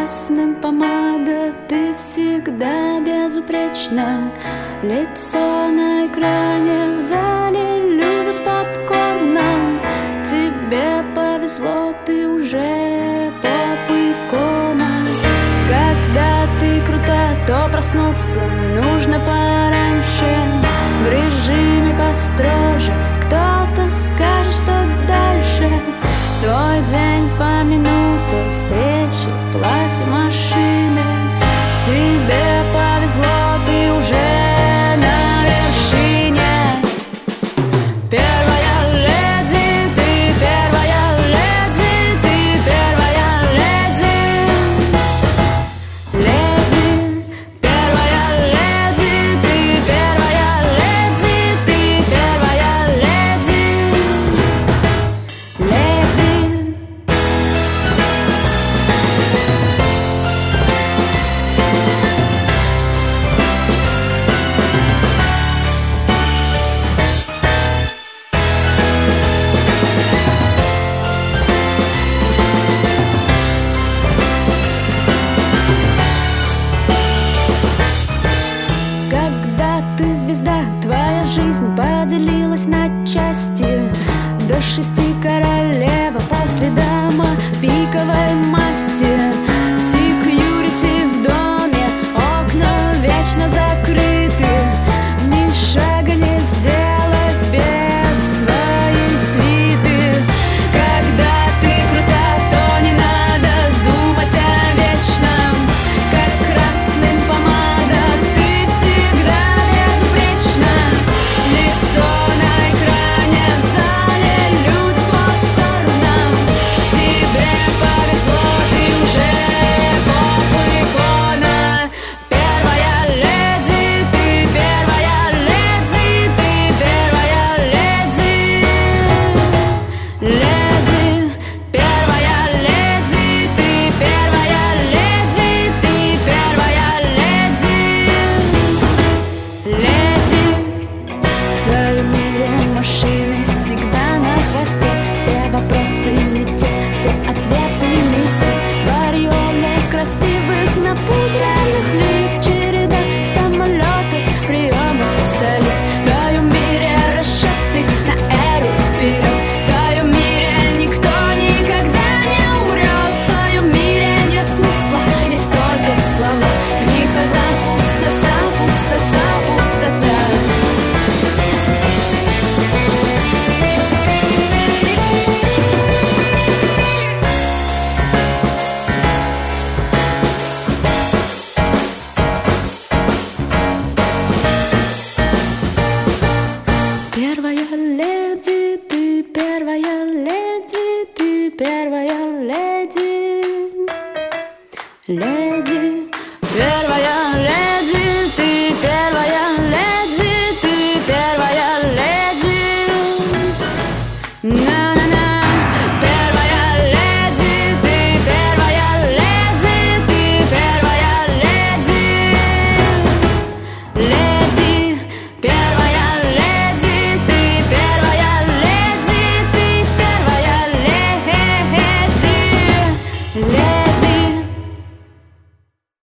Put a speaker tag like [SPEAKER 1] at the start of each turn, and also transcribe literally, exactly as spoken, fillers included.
[SPEAKER 1] красным помада, ты всегда безупречна. Лицо на экране, в зале люди с попкорном. Тебе повезло, ты уже поп-икона. Когда ты крута, то проснуться нужно пораньше. В режиме построже, кто-то скажет, что дальше. Твой день по минутам, встречи, платье, машины. Тебе повезло, ты уже на вершине. Первая леди, ты первая леди, ты первая леди. Леди, первая леди, ты первая леди, ты первая леди. Леди. Когда ты звезда, твоя жизнь поделилась на части. До шести королева, после дама пиковой масти. Секьюрити в доме, окна вечно закрыты. Ни шага не сделать без своей свиты. Когда ты крута, то не надо думать о вечном. Как красным помада, ты всегда безупречна. Лицо на экране, в зале люди с попкорном. Тебе повезло, ты уже поп-икона. Первая леди, ты первая леди, ты первая леди. Леди, первая леди, ты первая леди, ты первая леди. Леди. В твоем мире машины всегда на хвосте. Все вопросы не те, все ответы не те. В ореоле красивых напудренных лиц, череда самолетов, приемов столиц. В твоем мире расчеты на эру вперед. В твоем мире никто никогда не умрет. В твоем мире нет смысла, есть только слова. В них одна пустота, пустота, пустота. Первая леди, ты первая леди, ты первая леди. Леди, первая